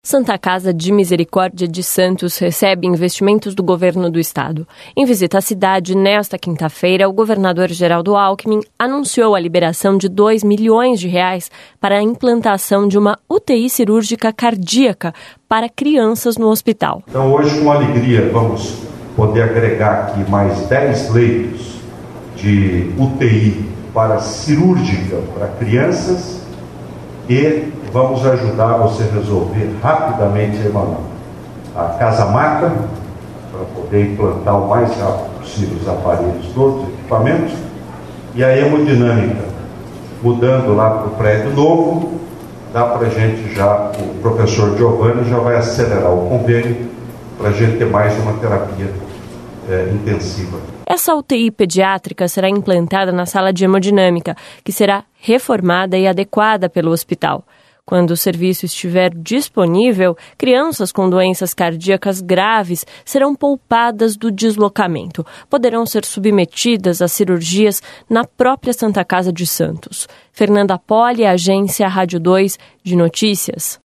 Santa Casa de Misericórdia de Santos recebe investimentos do governo do estado. Em visita à cidade, nesta quinta-feira, o governador Geraldo Alckmin anunciou a liberação de R$2 milhões para a implantação de uma UTI cirúrgica cardíaca para crianças no hospital. Então, hoje, com alegria, vamos poder agregar aqui mais 10 leitos de UTI para cirúrgica para crianças e vamos ajudar você a resolver rapidamente a casa-maca, para poder implantar o mais rápido possível os aparelhos todos, os equipamentos, e a hemodinâmica, mudando lá para o prédio novo, dá para a gente já, o professor Giovanni já vai acelerar o convênio para a gente ter mais uma terapia intensiva. Essa UTI pediátrica será implantada na sala de hemodinâmica, que será reformada e adequada pelo hospital. Quando o serviço estiver disponível, crianças com doenças cardíacas graves serão poupadas do deslocamento. Poderão ser submetidas a cirurgias na própria Santa Casa de Santos. Fernanda Poli, Agência Rádio 2 de Notícias.